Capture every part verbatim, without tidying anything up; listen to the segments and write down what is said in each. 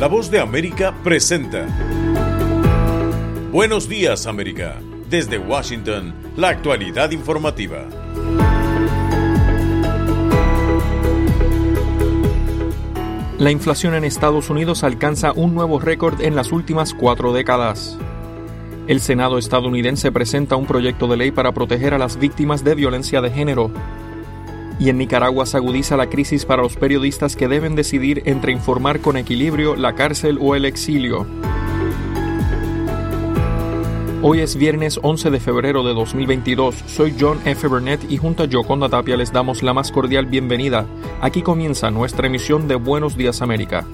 La Voz de América presenta Buenos Días, América. Desde Washington, la actualidad informativa. La inflación en Estados Unidos alcanza un nuevo récord en las últimas cuatro décadas. El Senado estadounidense presenta un proyecto de ley para proteger a las víctimas de violencia de género. Y en Nicaragua se agudiza la crisis para los periodistas que deben decidir entre informar con equilibrio, la cárcel o el exilio. Hoy es viernes once de febrero de dos mil veintidós. Soy John F. Burnett y junto a Yoconda Tapia les damos la más cordial bienvenida. Aquí comienza nuestra emisión de Buenos Días América.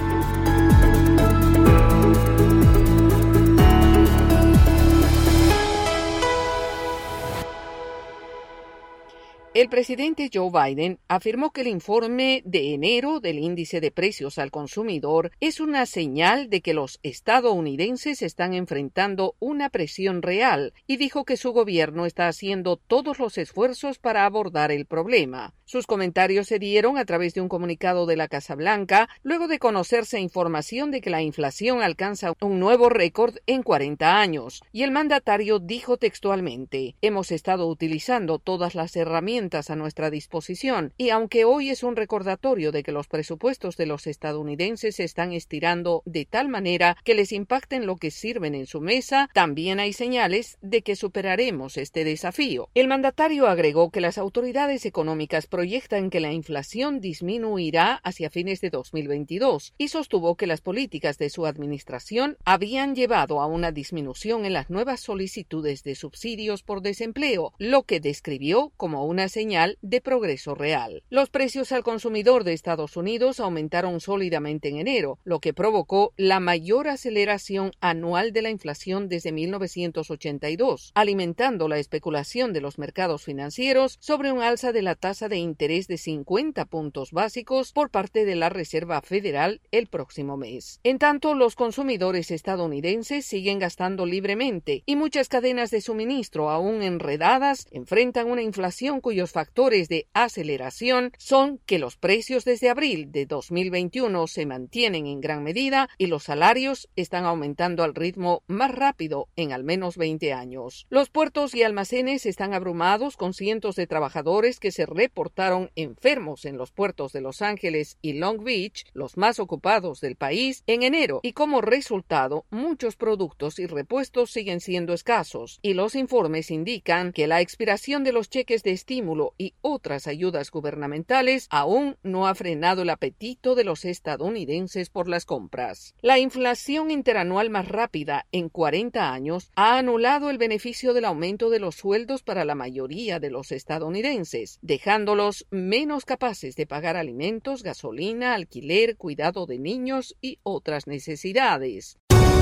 El presidente Joe Biden afirmó que el informe de enero del índice de precios al consumidor es una señal de que los estadounidenses están enfrentando una presión real y dijo que su gobierno está haciendo todos los esfuerzos para abordar el problema. Sus comentarios se dieron a través de un comunicado de la Casa Blanca luego de conocerse información de que la inflación alcanza un nuevo récord en cuarenta años. Y el mandatario dijo textualmente: "Hemos estado utilizando todas las herramientas a nuestra disposición y aunque hoy es un recordatorio de que los presupuestos de los estadounidenses se están estirando de tal manera que les impacten lo que sirven en su mesa, también hay señales de que superaremos este desafío". El mandatario agregó que las autoridades económicas proyectan que la inflación disminuirá hacia fines de dos mil veintidós y sostuvo que las políticas de su administración habían llevado a una disminución en las nuevas solicitudes de subsidios por desempleo, lo que describió como una señal de progreso real. Los precios al consumidor de Estados Unidos aumentaron sólidamente en enero, lo que provocó la mayor aceleración anual de la inflación desde mil novecientos ochenta y dos, alimentando la especulación de los mercados financieros sobre un alza de la tasa de interés de cincuenta puntos básicos por parte de la Reserva Federal el próximo mes. En tanto, los consumidores estadounidenses siguen gastando libremente y muchas cadenas de suministro, aún enredadas, enfrentan una inflación cuyos factores de aceleración son que los precios desde abril de dos mil veintiuno se mantienen en gran medida y los salarios están aumentando al ritmo más rápido en al menos veinte años. Los puertos y almacenes están abrumados con cientos de trabajadores que se reportaron enfermos en los puertos de Los Ángeles y Long Beach, los más ocupados del país, en enero, y como resultado muchos productos y repuestos siguen siendo escasos y los informes indican que la expiración de los cheques de estímulo y otras ayudas gubernamentales aún no ha frenado el apetito de los estadounidenses por las compras. La inflación interanual más rápida en cuarenta años ha anulado el beneficio del aumento de los sueldos para la mayoría de los estadounidenses, dejándolos menos capaces de pagar alimentos, gasolina, alquiler, cuidado de niños y otras necesidades.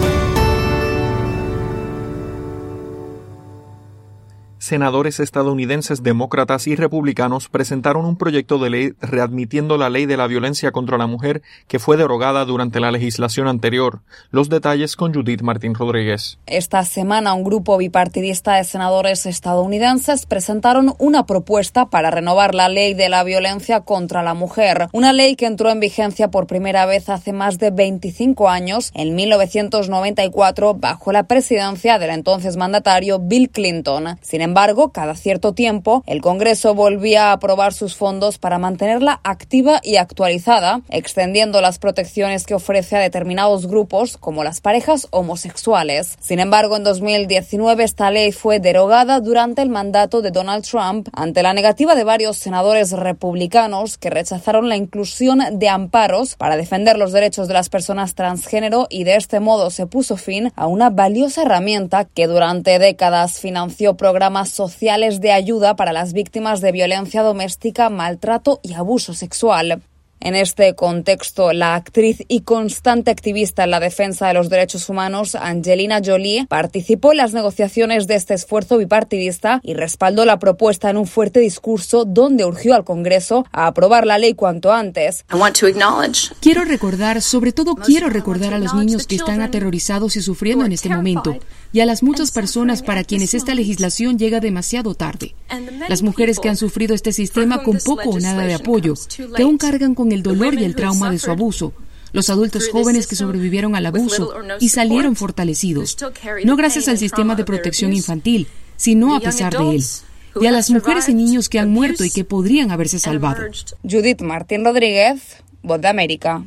Senadores estadounidenses demócratas y republicanos presentaron un proyecto de ley readmitiendo la ley de la violencia contra la mujer que fue derogada durante la legislación anterior. Los detalles con Judith Martín Rodríguez. Esta semana un grupo bipartidista de senadores estadounidenses presentaron una propuesta para renovar la ley de la violencia contra la mujer, una ley que entró en vigencia por primera vez hace más de veinticinco años, en mil novecientos noventa y cuatro, bajo la presidencia del entonces mandatario Bill Clinton. Sin embargo, Sin embargo, cada cierto tiempo, el Congreso volvía a aprobar sus fondos para mantenerla activa y actualizada, extendiendo las protecciones que ofrece a determinados grupos, como las parejas homosexuales. Sin embargo, en dos mil diecinueve esta ley fue derogada durante el mandato de Donald Trump, ante la negativa de varios senadores republicanos que rechazaron la inclusión de amparos para defender los derechos de las personas transgénero, y de este modo se puso fin a una valiosa herramienta que durante décadas financió programas sociales de ayuda para las víctimas de violencia doméstica, maltrato y abuso sexual. En este contexto, la actriz y constante activista en la defensa de los derechos humanos, Angelina Jolie, participó en las negociaciones de este esfuerzo bipartidista y respaldó la propuesta en un fuerte discurso donde urgió al Congreso a aprobar la ley cuanto antes. Quiero recordar, sobre todo quiero recordar a los niños que están aterrorizados y sufriendo en este momento, y a las muchas personas para quienes esta legislación llega demasiado tarde. Las mujeres que han sufrido este sistema con poco o nada de apoyo, que aún cargan con el dolor y el trauma de su abuso. los adultos jóvenes que sobrevivieron al abuso y salieron fortalecidos, no gracias al sistema de protección infantil, sino a pesar de él, y a las mujeres y niños que han muerto y que podrían haberse salvado. Judith Martín Rodríguez, Voz de América.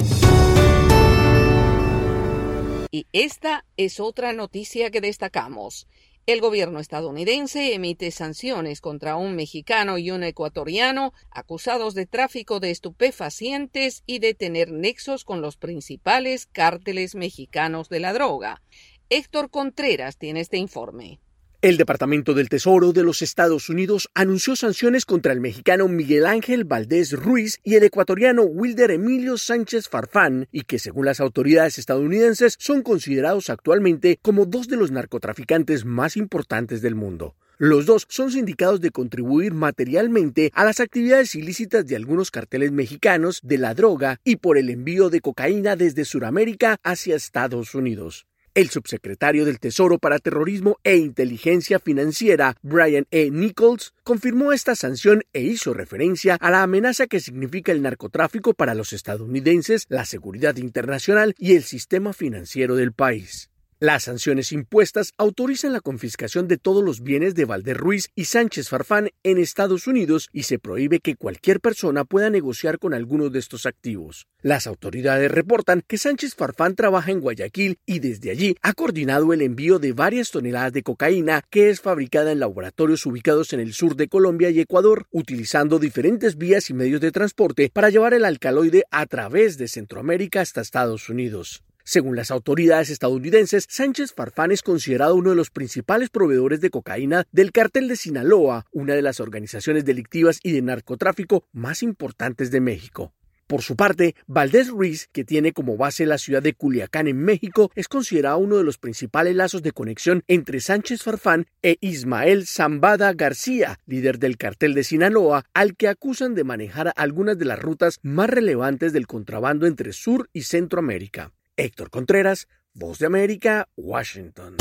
Y esta es otra noticia que destacamos. El gobierno estadounidense emite sanciones contra un mexicano y un ecuatoriano acusados de tráfico de estupefacientes y de tener nexos con los principales cárteles mexicanos de la droga. Héctor Contreras tiene este informe. El Departamento del Tesoro de los Estados Unidos anunció sanciones contra el mexicano Miguel Ángel Valdés Ruiz y el ecuatoriano Wilder Emilio Sánchez Farfán, y que según las autoridades estadounidenses son considerados actualmente como dos de los narcotraficantes más importantes del mundo. Los dos son sindicados de contribuir materialmente a las actividades ilícitas de algunos carteles mexicanos de la droga y por el envío de cocaína desde Sudamérica hacia Estados Unidos. El subsecretario del Tesoro para Terrorismo e Inteligencia Financiera, Brian E. Nichols, confirmó esta sanción e hizo referencia a la amenaza que significa el narcotráfico para los estadounidenses, la seguridad internacional y el sistema financiero del país. Las sanciones impuestas autorizan la confiscación de todos los bienes de Valdés Ruiz y Sánchez Farfán en Estados Unidos y se prohíbe que cualquier persona pueda negociar con alguno de estos activos. Las autoridades reportan que Sánchez Farfán trabaja en Guayaquil y desde allí ha coordinado el envío de varias toneladas de cocaína que es fabricada en laboratorios ubicados en el sur de Colombia y Ecuador, utilizando diferentes vías y medios de transporte para llevar el alcaloide a través de Centroamérica hasta Estados Unidos. Según las autoridades estadounidenses, Sánchez Farfán es considerado uno de los principales proveedores de cocaína del Cártel de Sinaloa, una de las organizaciones delictivas y de narcotráfico más importantes de México. Por su parte, Valdés Ruiz, que tiene como base la ciudad de Culiacán en México, es considerado uno de los principales lazos de conexión entre Sánchez Farfán e Ismael Zambada García, líder del Cártel de Sinaloa, al que acusan de manejar algunas de las rutas más relevantes del contrabando entre Sur y Centroamérica. Héctor Contreras, Voz de América, Washington.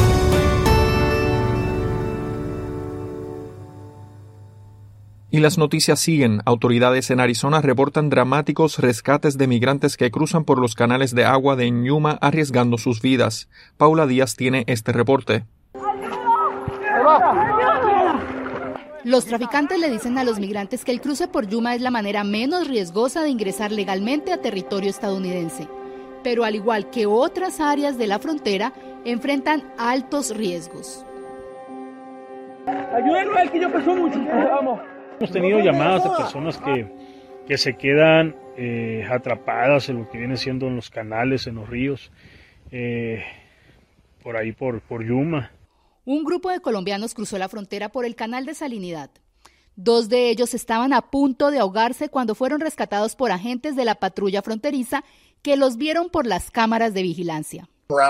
Y las noticias siguen. Autoridades en Arizona reportan dramáticos rescates de migrantes que cruzan por los canales de agua de Yuma arriesgando sus vidas. Paula Díaz tiene este reporte. Los traficantes le dicen a los migrantes que el cruce por Yuma es la manera menos riesgosa de ingresar legalmente a territorio estadounidense. Pero al igual que otras áreas de la frontera, enfrentan altos riesgos. Ayúdenlo a él, que yo peso mucho. Vamos. Hemos tenido llamadas de personas que, que se quedan eh, atrapadas en lo que viene siendo en los canales, en los ríos, eh, por ahí por, por Yuma. Un grupo de colombianos cruzó la frontera por el canal de Salinidad. Dos de ellos estaban a punto de ahogarse cuando fueron rescatados por agentes de la patrulla fronteriza que los vieron por las cámaras de vigilancia.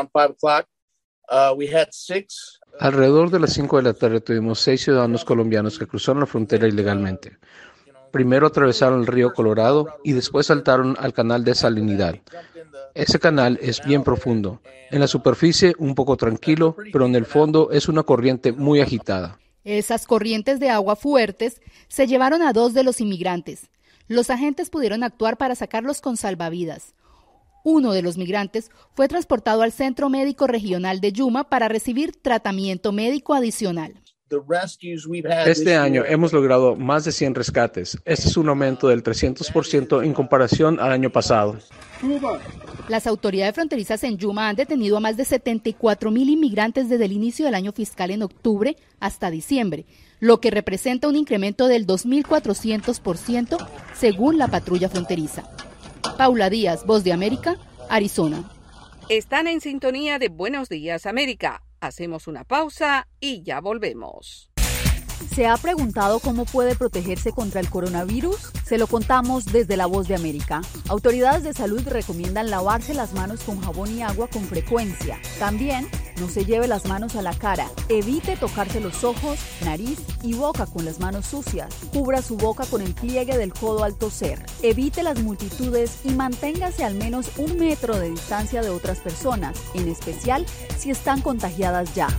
Alrededor de las cinco de la tarde tuvimos seis ciudadanos colombianos que cruzaron la frontera ilegalmente. Primero atravesaron el río Colorado y después saltaron al canal de Salinidad. Ese canal es bien profundo. En la superficie un poco tranquilo, pero en el fondo es una corriente muy agitada. Esas corrientes de agua fuertes se llevaron a dos de los inmigrantes. Los agentes pudieron actuar para sacarlos con salvavidas. Uno de los migrantes fue transportado al Centro Médico Regional de Yuma para recibir tratamiento médico adicional. Este año hemos logrado más de cien rescates. Este es un aumento del trescientos por ciento en comparación al año pasado. Las autoridades fronterizas en Yuma han detenido a más de setenta y cuatro mil inmigrantes desde el inicio del año fiscal en octubre hasta diciembre, lo que representa un incremento del dos mil cuatrocientos por ciento según la patrulla fronteriza. Paula Díaz, Voz de América, Arizona. Están en sintonía de Buenos Días América. Hacemos una pausa y ya volvemos. ¿Se ha preguntado cómo puede protegerse contra el coronavirus? Se lo contamos desde La Voz de América. Autoridades de salud recomiendan lavarse las manos con jabón y agua con frecuencia. También, no se lleve las manos a la cara. Evite tocarse los ojos, nariz y boca con las manos sucias. Cubra su boca con el pliegue del codo al toser. Evite las multitudes y manténgase al menos un metro de distancia de otras personas, en especial si están contagiadas ya.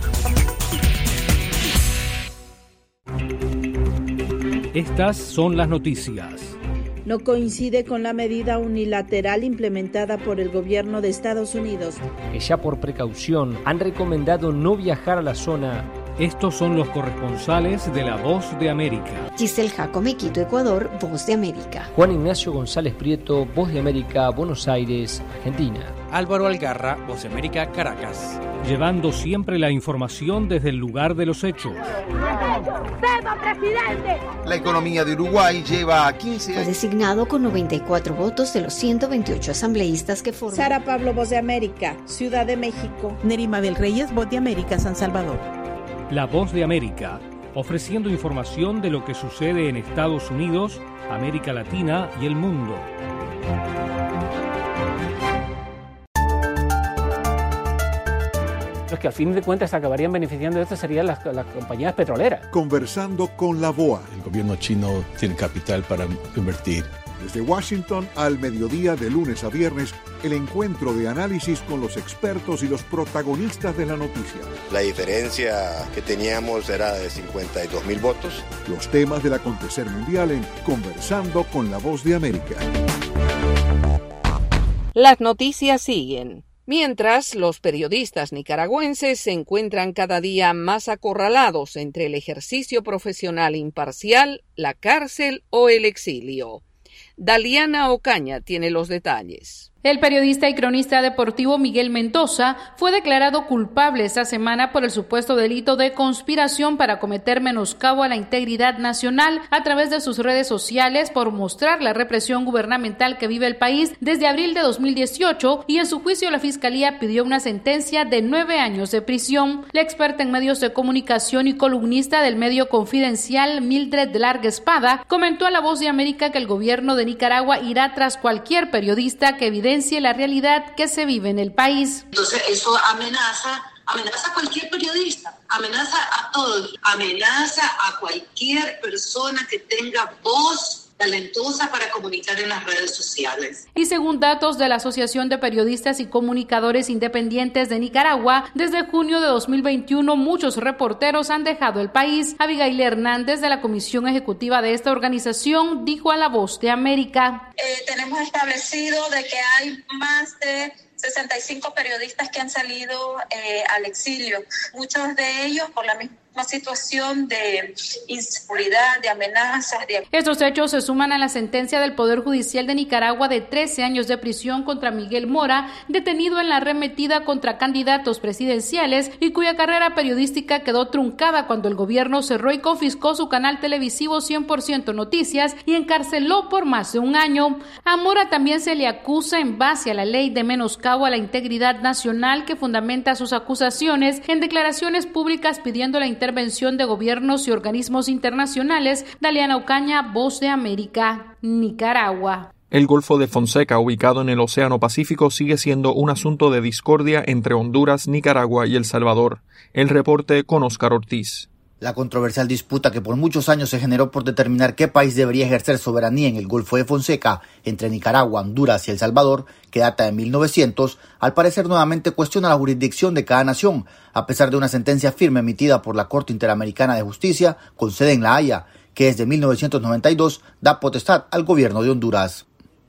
Estas son las noticias. no coincide con la medida unilateral implementada por el gobierno de Estados Unidos, que ya por precaución han recomendado no viajar a la zona. Estos son los corresponsales de La Voz de América. Giselle Jacome, Quito, Ecuador, Voz de América. Juan Ignacio González Prieto, Voz de América, Buenos Aires, Argentina. Álvaro Algarra, Voz de América, Caracas. Llevando siempre la información desde el lugar de los hechos. La economía de Uruguay lleva a quince años. Fue designado con noventa y cuatro votos de los ciento veintiocho asambleístas que forman. Sara Pablo, Voz de América, Ciudad de México. Nerima Bel Reyes, Voz de América, San Salvador. La Voz de América, ofreciendo información de lo que sucede en Estados Unidos, América Latina y el mundo. Los que al fin de cuentas acabarían beneficiando de esto serían las, las compañías petroleras. Conversando con la B O A. El gobierno chino tiene capital para invertir. Desde Washington al mediodía de lunes a viernes, el encuentro de análisis con los expertos y los protagonistas de la noticia. La diferencia que teníamos era de cincuenta y dos mil votos. Los temas del acontecer mundial en Conversando con la Voz de América. Las noticias siguen. Mientras, los periodistas nicaragüenses se encuentran cada día más acorralados entre el ejercicio profesional imparcial, la cárcel o el exilio. Daliana Ocaña tiene los detalles. El periodista y cronista deportivo Miguel Mendoza fue declarado culpable esta semana por el supuesto delito de conspiración para cometer menoscabo a la integridad nacional a través de sus redes sociales por mostrar la represión gubernamental que vive el país desde abril de dos mil dieciocho, y en su juicio la Fiscalía pidió una sentencia de nueve años de prisión. La experta en medios de comunicación y columnista del medio Confidencial, Mildred de Larga Espada, comentó a La Voz de América que el gobierno de Nicaragua irá tras cualquier periodista que evidencie la realidad que se vive en el país. Entonces eso amenaza, amenaza a cualquier periodista, amenaza a todos, amenaza a cualquier persona que tenga voz talentosa para comunicar en las redes sociales. Y según datos de la Asociación de Periodistas y Comunicadores Independientes de Nicaragua, desde junio de dos mil veintiuno muchos reporteros han dejado el país. Abigail Hernández, de la Comisión Ejecutiva de esta organización, dijo a La Voz de América. Eh, tenemos establecido de que hay más de sesenta y cinco periodistas que han salido eh, al exilio, muchos de ellos por la misma situación de inseguridad, de amenazas. De... Estos hechos se suman a la sentencia del Poder Judicial de Nicaragua de trece años de prisión contra Miguel Mora, detenido en la arremetida contra candidatos presidenciales y cuya carrera periodística quedó truncada cuando el gobierno cerró y confiscó su canal televisivo cien por ciento Noticias y encarceló por más de un año. A Mora también se le acusa en base a la ley de menoscabo a la integridad nacional, que fundamenta sus acusaciones en declaraciones públicas pidiendo la intervención de gobiernos y organismos internacionales. Daliana Ocaña, Voz de América, Nicaragua. El Golfo de Fonseca, ubicado en el Océano Pacífico, sigue siendo un asunto de discordia entre Honduras, Nicaragua y El Salvador. El reporte con Oscar Ortiz. La controversial disputa que por muchos años se generó por determinar qué país debería ejercer soberanía en el Golfo de Fonseca entre Nicaragua, Honduras y El Salvador, que data de mil novecientos, al parecer nuevamente cuestiona la jurisdicción de cada nación, a pesar de una sentencia firme emitida por la Corte Interamericana de Justicia, con sede en La Haya, que desde mil novecientos noventa y dos da potestad al gobierno de Honduras.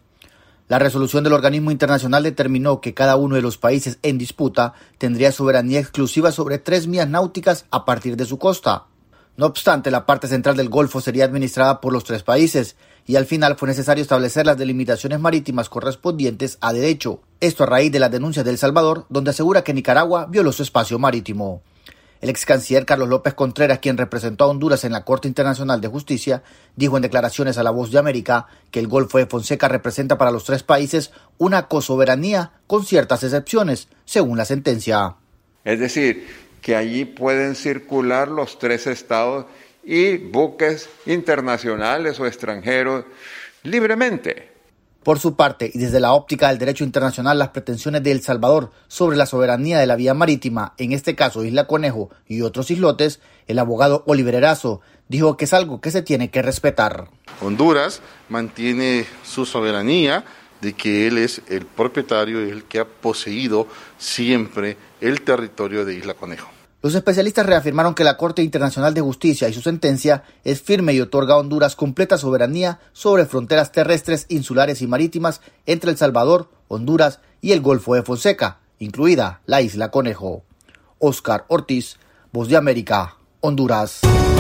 La resolución del organismo internacional determinó que cada uno de los países en disputa tendría soberanía exclusiva sobre tres millas náuticas a partir de su costa. No obstante, la parte central del Golfo sería administrada por los tres países, y al final fue necesario establecer las delimitaciones marítimas correspondientes a derecho. Esto a raíz de las denuncias de El Salvador, donde asegura que Nicaragua violó su espacio marítimo. El ex canciller Carlos López Contreras, quien representó a Honduras en la Corte Internacional de Justicia, dijo en declaraciones a La Voz de América que el Golfo de Fonseca representa para los tres países una cosoberanía con ciertas excepciones, según la sentencia. Es decir, que allí pueden circular los tres estados y buques internacionales o extranjeros libremente. Por su parte, y desde la óptica del derecho internacional, las pretensiones de El Salvador sobre la soberanía de la vía marítima, en este caso Isla Conejo y otros islotes, el abogado Oliver Erazo dijo que es algo que se tiene que respetar. Honduras mantiene su soberanía de que él es el propietario y el que ha poseído siempre el territorio de Isla Conejo. Los especialistas reafirmaron que la Corte Internacional de Justicia y su sentencia es firme y otorga a Honduras completa soberanía sobre fronteras terrestres, insulares y marítimas entre El Salvador, Honduras y el Golfo de Fonseca, incluida la Isla Conejo. Óscar Ortiz, Voz de América, Honduras.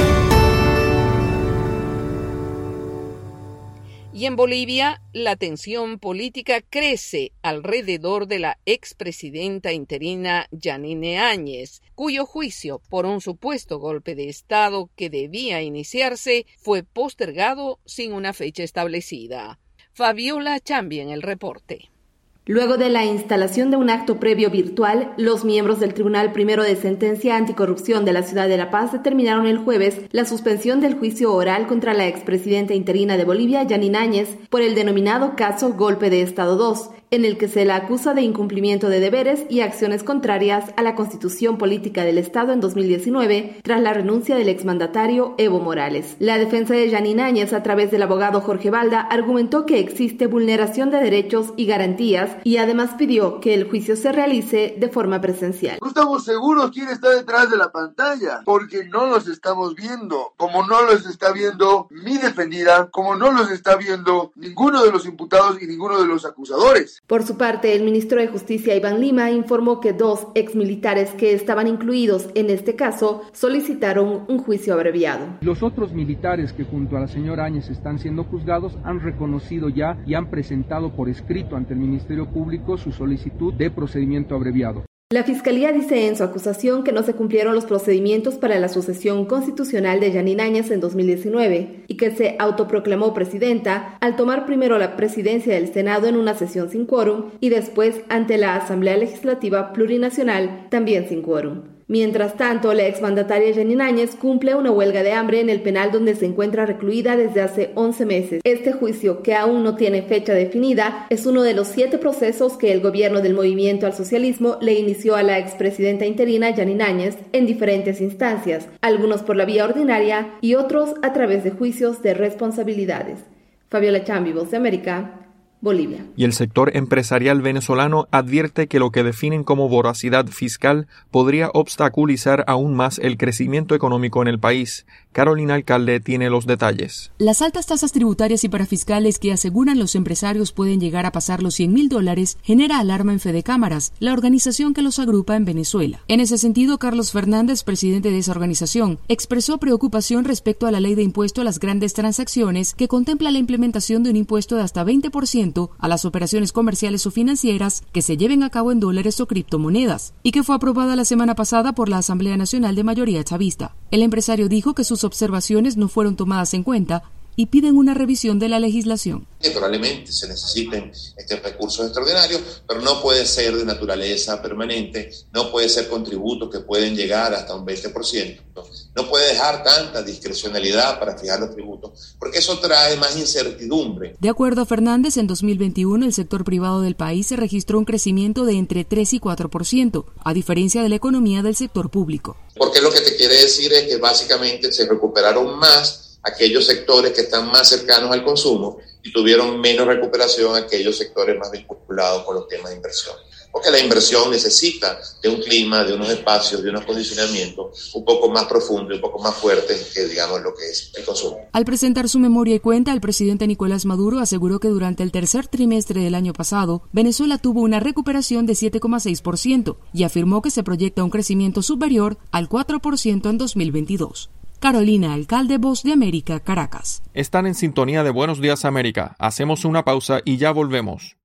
Y en Bolivia, la tensión política crece alrededor de la expresidenta interina Yanine Áñez, cuyo juicio por un supuesto golpe de Estado que debía iniciarse fue postergado sin una fecha establecida. Fabiola Chambi en el reporte. Luego de la instalación de un acto previo virtual, los miembros del Tribunal Primero de Sentencia Anticorrupción de la Ciudad de La Paz determinaron el jueves la suspensión del juicio oral contra la expresidenta interina de Bolivia, Yanine Áñez, por el denominado caso Golpe de Estado dos, en el que se la acusa de incumplimiento de deberes y acciones contrarias a la Constitución Política del Estado en dos mil diecinueve, tras la renuncia del exmandatario Evo Morales. La defensa de Yanine Áñez, a través del abogado Jorge Balda, argumentó que existe vulneración de derechos y garantías y además pidió que el juicio se realice de forma presencial. No estamos seguros quién está detrás de la pantalla, porque no los estamos viendo, como no los está viendo mi defendida, como no los está viendo ninguno de los imputados y ninguno de los acusadores. Por su parte, el ministro de Justicia, Iván Lima, informó que dos exmilitares que estaban incluidos en este caso solicitaron un juicio abreviado. Los otros militares que junto a la señora Áñez están siendo juzgados han reconocido ya y han presentado por escrito ante el Ministerio Público su solicitud de procedimiento abreviado. La Fiscalía dice en su acusación que no se cumplieron los procedimientos para la sucesión constitucional de Yanine Áñez en dos mil diecinueve y que se autoproclamó presidenta al tomar primero la presidencia del Senado en una sesión sin quórum y después ante la Asamblea Legislativa Plurinacional también sin quórum. Mientras tanto, la exmandataria Yanine Áñez cumple una huelga de hambre en el penal donde se encuentra recluida desde hace once meses. Este juicio, que aún no tiene fecha definida, es uno de los siete procesos que el gobierno del Movimiento al Socialismo le inició a la expresidenta interina Yanine Áñez en diferentes instancias, algunos por la vía ordinaria y otros a través de juicios de responsabilidades. Fabiola Chambi, Voz de América, Bolivia. Y el sector empresarial venezolano advierte que lo que definen como voracidad fiscal podría obstaculizar aún más el crecimiento económico en el país. Carolina Alcalde tiene los detalles. Las altas tasas tributarias y parafiscales que aseguran los empresarios pueden llegar a pasar los cien mil dólares genera alarma en Fede Cámaras, la organización que los agrupa en Venezuela. En ese sentido, Carlos Fernández, presidente de esa organización, expresó preocupación respecto a la ley de impuesto a las grandes transacciones que contempla la implementación de un impuesto de hasta veinte por ciento a las operaciones comerciales o financieras que se lleven a cabo en dólares o criptomonedas, y que fue aprobada la semana pasada por la Asamblea Nacional de mayoría chavista. El empresario dijo que sus observaciones no fueron tomadas en cuenta y piden una revisión de la legislación. Probablemente se necesiten estos recursos extraordinarios, pero no puede ser de naturaleza permanente, no puede ser contributos que pueden llegar hasta un veinte por ciento, no puede dejar tanta discrecionalidad para fijar los tributos, porque eso trae más incertidumbre. De acuerdo a Fernández, en dos mil veintiuno el sector privado del país se registró un crecimiento de entre tres y cuatro por ciento, a diferencia de la economía del sector público. Porque lo que te quiere decir es que básicamente se recuperaron más aquellos sectores que están más cercanos al consumo y tuvieron menos recuperación aquellos sectores más vinculados con los temas de inversión. Porque la inversión necesita de un clima, de unos espacios, de unos condicionamientos un poco más profundos y un poco más fuertes que, digamos, lo que es el consumo. Al presentar su memoria y cuenta, el presidente Nicolás Maduro aseguró que durante el tercer trimestre del año pasado, Venezuela tuvo una recuperación de siete coma seis por ciento y afirmó que se proyecta un crecimiento superior al cuatro por ciento en dos mil veintidós. Carolina Alcalde, Voz de América, Caracas. Están en sintonía de Buenos Días América. Hacemos una pausa y ya volvemos.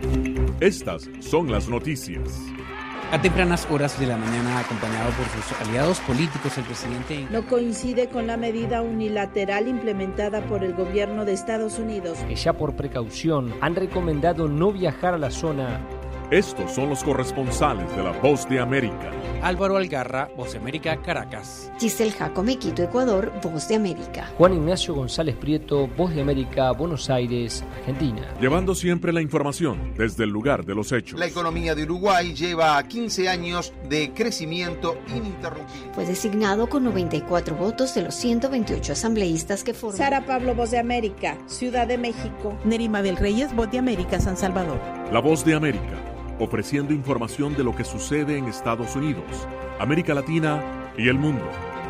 Estas son las noticias. A tempranas horas de la mañana, acompañado por sus aliados políticos, el presidente... No coincide con la medida unilateral implementada por el gobierno de Estados Unidos. Que ya por precaución han recomendado no viajar a la zona. Estos son los corresponsales de la Voz de América. Álvaro Algarra, Voz de América, Caracas. Giselle Jacome, Quito, Ecuador, Voz de América. Juan Ignacio González Prieto, Voz de América, Buenos Aires, Argentina. Llevando siempre la información desde el lugar de los hechos. La economía de Uruguay lleva quince años de crecimiento ininterrumpido. Fue designado con noventa y cuatro votos de los ciento veintiocho asambleístas que forman. Sara Pablo, Voz de América, Ciudad de México. Neri Mabel Reyes, Voz de América, San Salvador. La Voz de América. ofreciendo información de lo que sucede en Estados Unidos, América Latina y el mundo.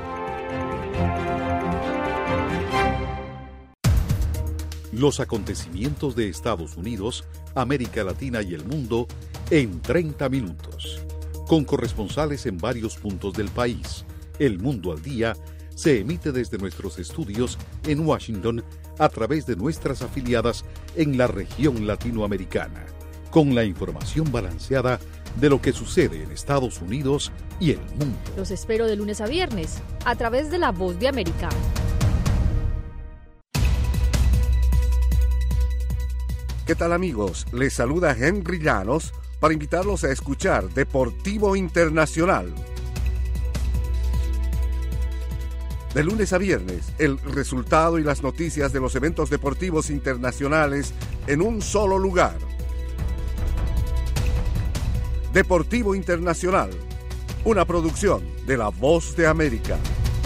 Los acontecimientos de Estados Unidos, América Latina y el mundo en treinta minutos. Con corresponsales en varios puntos del país. El Mundo al Día se emite desde nuestros estudios en Washington a través de nuestras afiliadas en la región latinoamericana, con la información balanceada de lo que sucede en Estados Unidos y el mundo. Los espero de lunes a viernes a través de La Voz de América. ¿Qué tal, amigos? Les saluda Henry Llanos para invitarlos a escuchar Deportivo Internacional. De lunes a viernes, el resultado y las noticias de los eventos deportivos internacionales en un solo lugar. Deportivo Internacional, una producción de La Voz de América.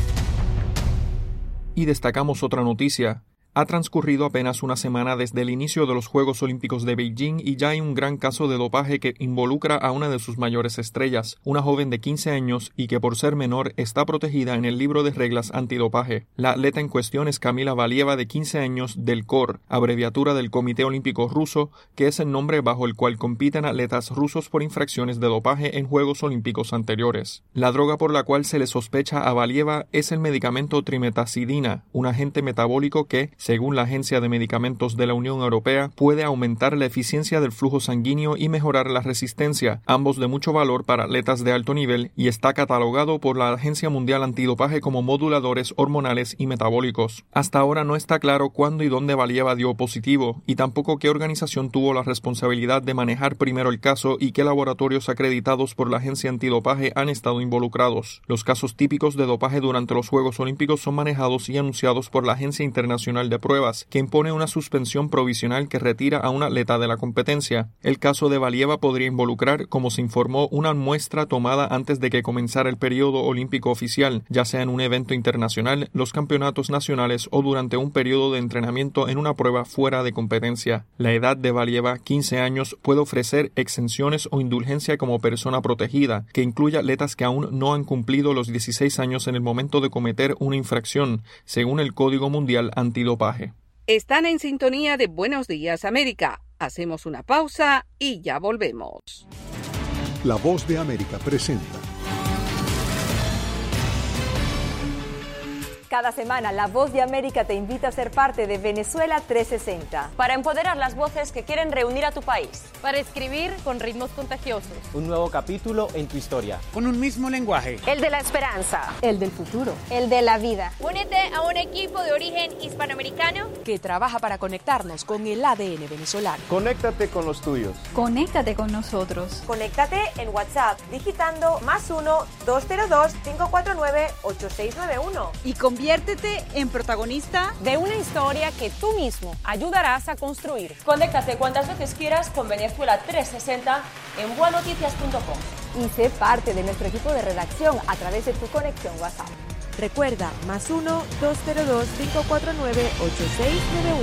Y destacamos otra noticia. Ha transcurrido apenas una semana desde el inicio de los Juegos Olímpicos de Beijing y ya hay un gran caso de dopaje que involucra a una de sus mayores estrellas, una joven de quince años y que por ser menor está protegida en el libro de reglas antidopaje. La atleta en cuestión es Kamila Valieva, de quince años, del C O R, abreviatura del Comité Olímpico Ruso, que es el nombre bajo el cual compiten atletas rusos por infracciones de dopaje en Juegos Olímpicos anteriores. La droga por la cual se le sospecha a Valieva es el medicamento trimetazidina, un agente metabólico que, según la Agencia de Medicamentos de la Unión Europea, puede aumentar la eficiencia del flujo sanguíneo y mejorar la resistencia, ambos de mucho valor para atletas de alto nivel, y está catalogado por la Agencia Mundial Antidopaje como moduladores hormonales y metabólicos. Hasta ahora no está claro cuándo y dónde Valieva dio positivo, y tampoco qué organización tuvo la responsabilidad de manejar primero el caso y qué laboratorios acreditados por la Agencia Antidopaje han estado involucrados. Los casos típicos de dopaje durante los Juegos Olímpicos son manejados y anunciados por la Agencia Internacional de Pruebas, que impone una suspensión provisional que retira a un atleta de la competencia. El caso de Valieva podría involucrar, como se informó, una muestra tomada antes de que comenzara el periodo olímpico oficial, ya sea en un evento internacional, los campeonatos nacionales o durante un periodo de entrenamiento en una prueba fuera de competencia. La edad de Valieva, quince años, puede ofrecer exenciones o indulgencia como persona protegida, que incluye atletas que aún no han cumplido los dieciséis años en el momento de cometer una infracción, según el Código Mundial Antidopaje. Están en sintonía de Buenos Días América. Hacemos una pausa y ya volvemos. La Voz de América presenta. Cada semana, La Voz de América te invita a ser parte de Venezuela trescientos sesenta. Para empoderar las voces que quieren reunir a tu país. Para escribir con ritmos contagiosos. Un nuevo capítulo en tu historia. Con un mismo lenguaje. El de la esperanza. El del futuro. El de la vida. Únete a un equipo de origen hispanoamericano que trabaja para conectarnos con el A D N venezolano. Conéctate con los tuyos. Conéctate con nosotros. Conéctate en WhatsApp digitando más uno, dos cero dos, cinco cuatro nueve, ocho seis nueve uno. Y con Conviértete en protagonista de una historia que tú mismo ayudarás a construir. Conéctate cuantas veces quieras con Venezuela trescientos sesenta en buenoticias punto com. Y sé parte de nuestro equipo de redacción a través de tu conexión WhatsApp. Recuerda, más uno, dos cero dos, cinco cuatro nueve, ocho seis nueve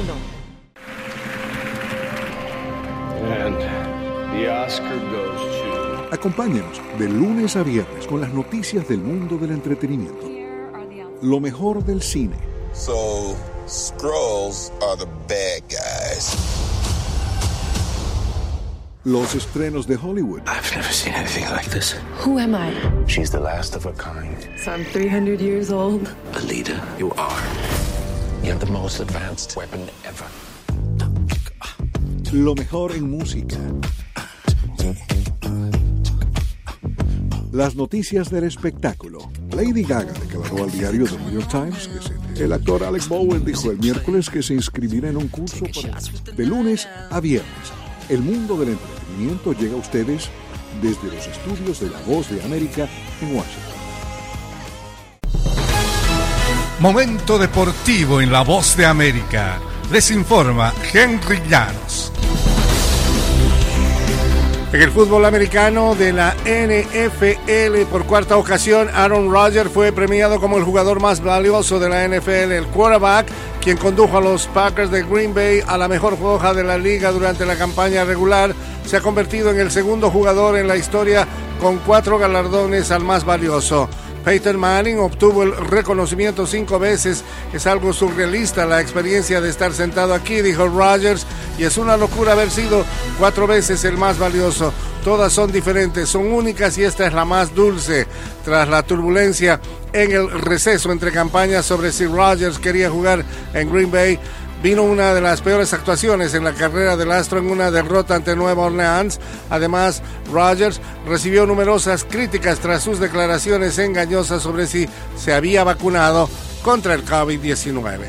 uno. And the Oscar goes to... Acompáñenos de lunes a viernes con las noticias del mundo del entretenimiento. Lo mejor del cine. So, Skrulls are the bad guys. Los estrenos de Hollywood. I've never seen anything like this. Who am I? She's the last of her kind. So I'm three hundred years old. Alita, you are. You have the most advanced weapon ever. Lo mejor en música. Las noticias del espectáculo. Lady Gaga declaró al diario The New York Times que se... El actor Alec Bowen dijo el miércoles que se inscribirá en un curso para... De lunes a viernes, el mundo del entretenimiento llega a ustedes desde los estudios de La Voz de América en Washington. Momento deportivo en La Voz de América. Les informa Henry Llanos. En el fútbol americano de la N F L, por cuarta ocasión, Aaron Rodgers fue premiado como el jugador más valioso de la N F L. El quarterback, quien condujo a los Packers de Green Bay a la mejor hoja de la liga durante la campaña regular, se ha convertido en el segundo jugador en la historia con cuatro galardones al más valioso. Peyton Manning obtuvo el reconocimiento cinco veces. Es algo surrealista la experiencia de estar sentado aquí, dijo Rodgers, y es una locura haber sido cuatro veces el más valioso. Todas son diferentes, son únicas y esta es la más dulce. Tras la turbulencia en el receso entre campañas sobre si Rodgers quería jugar en Green Bay, vino una de las peores actuaciones en la carrera del astro en una derrota ante Nueva Orleans. Además, Rodgers recibió numerosas críticas tras sus declaraciones engañosas sobre si se había vacunado contra el COVID diecinueve.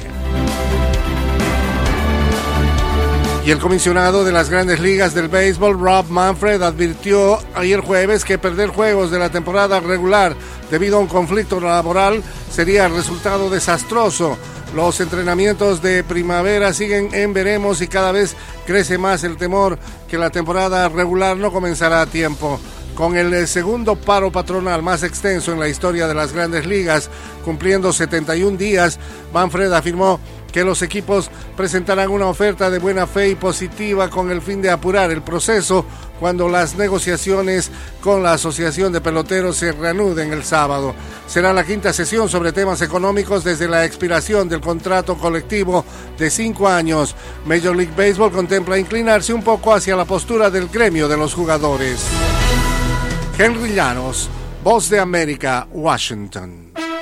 Y el comisionado de las Grandes Ligas del Béisbol, Rob Manfred, advirtió ayer jueves que perder juegos de la temporada regular debido a un conflicto laboral sería el resultado desastroso. Los entrenamientos de primavera siguen en veremos y cada vez crece más el temor que la temporada regular no comenzará a tiempo. Con el segundo paro patronal más extenso en la historia de las Grandes Ligas, cumpliendo setenta y un días, Manfred afirmó que los equipos presentarán una oferta de buena fe y positiva con el fin de apurar el proceso cuando las negociaciones con la Asociación de Peloteros se reanuden el sábado. Será la quinta sesión sobre temas económicos desde la expiración del contrato colectivo de cinco años. Major League Baseball contempla inclinarse un poco hacia la postura del gremio de los jugadores. Henry Llanos, Voz de América, Washington.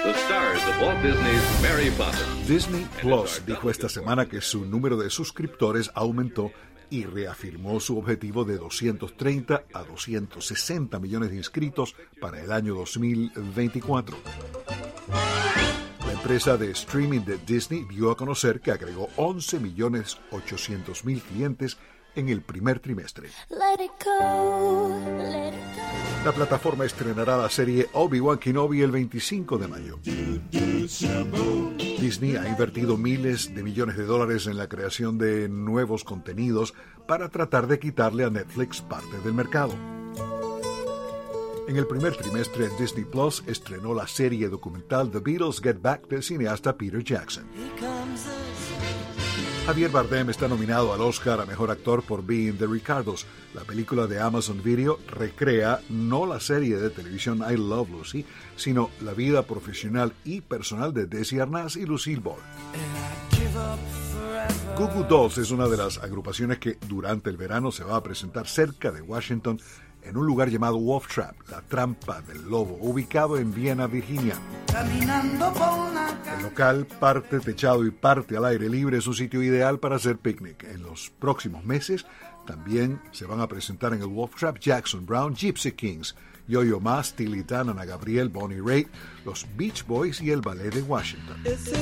Disney Plus dijo esta semana que su número de suscriptores aumentó y reafirmó su objetivo de doscientos treinta a doscientos sesenta millones de inscritos para el año dos mil veinticuatro. La empresa de streaming de Disney dio a conocer que agregó once millones ochocientos mil clientes en el primer trimestre. Let it go, let it go. La plataforma estrenará la serie Obi-Wan Kenobi el veinticinco de mayo. Disney ha invertido miles de millones de dólares en la creación de nuevos contenidos para tratar de quitarle a Netflix parte del mercado. En el primer trimestre, Disney Plus estrenó la serie documental The Beatles Get Back del cineasta Peter Jackson. Javier Bardem está nominado al Oscar a Mejor Actor por Being the Ricardos. La película de Amazon Video recrea no la serie de televisión I Love Lucy, sino la vida profesional y personal de Desi Arnaz y Lucille Ball. Goo Goo Dolls es una de las agrupaciones que durante el verano se va a presentar cerca de Washington en un lugar llamado Wolf Trap, la trampa del lobo, ubicado en Viena, Virginia. El local, parte techado y parte al aire libre, es un sitio ideal para hacer picnic. En los próximos meses también se van a presentar en el Wolf Trap Jackson Brown, Gypsy Kings, Yo-Yo Ma, Steely Dan, Ana Gabriel, Bonnie Raitt, los Beach Boys y el Ballet de Washington.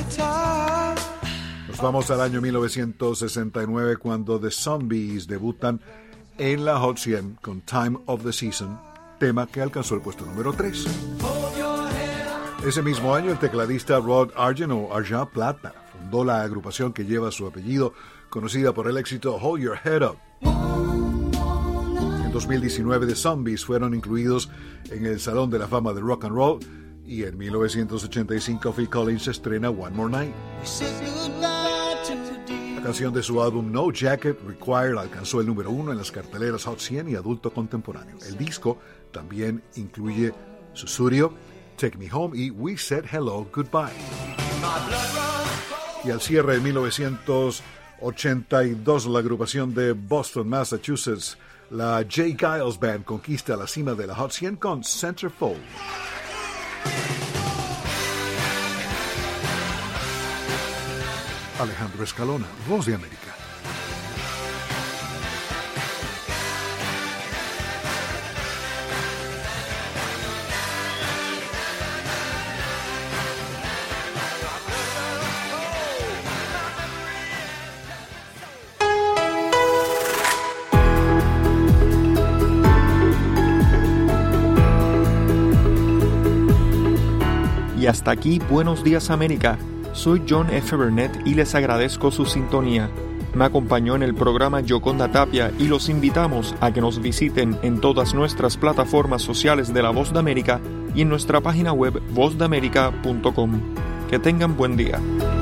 Nos vamos al año mil novecientos sesenta y nueve, cuando The Zombies debutan en la Hot cien con Time of the Season, tema que alcanzó el puesto número tres. Ese mismo año, el tecladista Rod Argent o Argent Plata fundó la agrupación que lleva su apellido, conocida por el éxito Hold Your Head Up. En dos mil diecinueve, The Zombies fueron incluidos en el Salón de la Fama de Rock and Roll y en mil novecientos ochenta y cinco Phil Collins estrena One More Night. La canción de su álbum No Jacket Required alcanzó el número uno en las carteleras Hot cien y Adulto Contemporáneo. El disco también incluye Susurio, Take Me Home y We Said Hello Goodbye. Y al cierre de mil novecientos ochenta y dos, la agrupación de Boston, Massachusetts, la Jay Giles Band, conquista la cima de la Hot cien con Centerfold. Alejandro Escalona, Voz de América. Y hasta aquí, Buenos Días América. Soy John F. Burnett y les agradezco su sintonía. Me acompañó en el programa Yoconda Tapia y los invitamos a que nos visiten en todas nuestras plataformas sociales de La Voz de América y en nuestra página web voz de américa punto com. Que tengan buen día.